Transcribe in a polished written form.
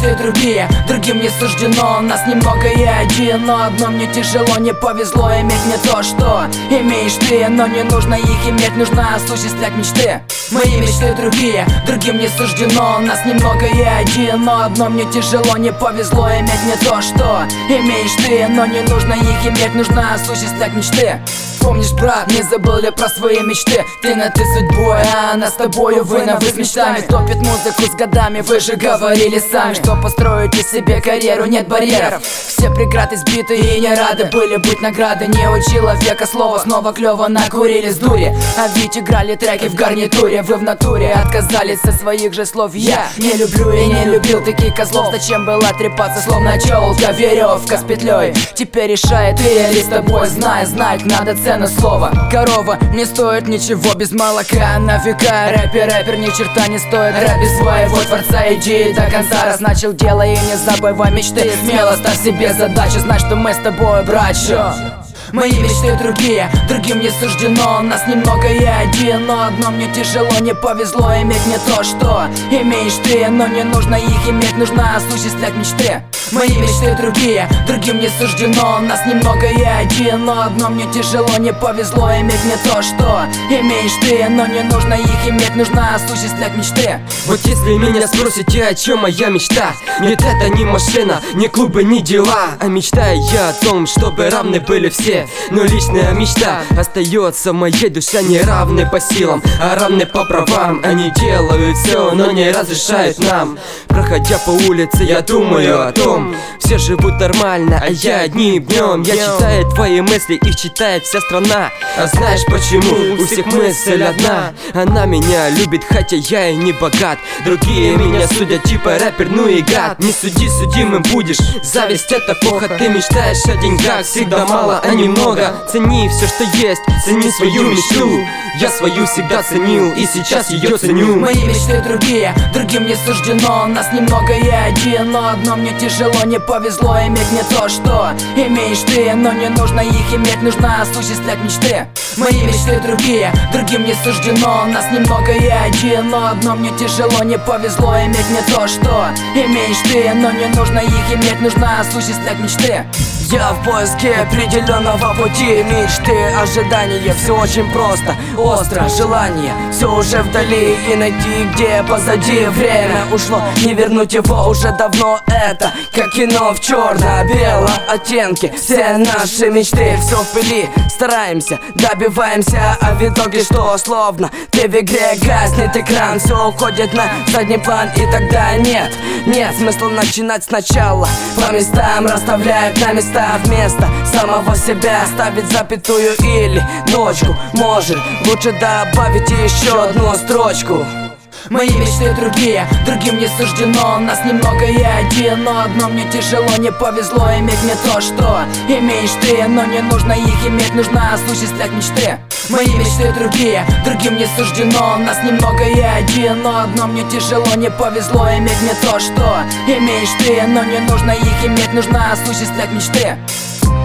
мечты другие, другим не суждено. Нас немного и один, но одно мне тяжело. Не повезло иметь не то, что имеешь ты, но не нужно их иметь, нужно осуществлять мечты. Мои мечты другие, другим не суждено. Нас немного и один, но одно мне тяжело. Не повезло иметь не то, что имеешь ты, но не нужно их иметь, нужно осуществлять мечты. Помнишь, брат, не забыл ли про свои мечты? Ты на ты судьбой, а она с тобою, вы на вы с мечтами. Топит музыку с годами, вы же говорили сами, что построите себе карьеру, нет барьеров. Все преграды сбиты и не рады были быть награды. Не учила века слова, снова клёво накурили с дури. А ведь играли треки в гарнитуре, вы в натуре отказались со своих же слов. Я не люблю и не любил таких козлов. Зачем было трепаться, словно челка, веревка с петлей? Теперь решает ты или с тобой, знать надо цену слова. Корова не стоит ничего без молока на века. Рэпер ни черта не стоит. Рэп без своего творца, иди до конца. Раз начал дело и не забывай мечты. Смело ставь себе задачу, знай, что мы с тобой братья. Мои мечты другие, другим не суждено. Нас немного и один, но одно мне тяжело. Не повезло иметь не то, что имеешь ты, но не нужно их иметь, нужно осуществлять мечты. Мои мечты другие, другим не суждено. Нас немного и один, но одно мне тяжело. Не повезло иметь не то, что имеешь ты, но не нужно их иметь, нужно осуществлять мечты. Вот если меня спросите, о чем моя мечта, нет, это не машина, не клубы, не дела, а мечтаю я о том, чтобы равны были все. Но личная мечта остается в моей душе. Не равны по силам, а равны по правам. Они делают все, но не разрешают нам. Проходя по улице, я думаю о том, все живут нормально, а я одним днем. Я читаю твои мысли, их читает вся страна. А знаешь почему? У всех мысль одна. Она меня любит, хотя я и не богат. Другие меня судят, типа рэпер, ну и гад. Не суди, судимым будешь, зависть это плохо. Ты мечтаешь о деньгах, всегда мало, а немного. Цени все, что есть, цени свою мечту. Я свою всегда ценил и сейчас ее ценю. Мои мечты другие, другим не суждено. Нас немного и один, но одно мне тяжело. Не повезло иметь не то, что имеешь ты, но не нужно их иметь, нужно осуществлять мечты. Мои мечты другие, другим не суждено. Нас немного и один, но одно мне тяжело. Не повезло иметь не то, что имеешь ты, но не нужно их иметь, нужно осуществлять мечты. Я в поиске определенного пути, мечты, ожидания, все очень просто, остро, желание, все уже вдали и найти, где позади. Время ушло, не вернуть его уже давно. Это как кино в черно-белом оттенке. Все наши мечты, все в пыли, стараемся, добиваемся, а в итоге что? Словно ты в игре, гаснет экран, все уходит на задний план, и тогда нет смысла начинать сначала. По местам расставляют на места, вместо самого себя ставить запятую или ночку. Может, лучше добавить еще одну строчку. Мои мечты другие, другим не суждено. Нас немного и один, но одно мне тяжело. Не повезло иметь не то, что имеешь ты, но не нужно их иметь, нужно осуществлять мечты. Мои мечты другие, другим не суждено. Нас немного и один, но одно мне тяжело. Не повезло иметь не то, что имеешь ты, но не нужно их иметь, нужно осуществлять мечты.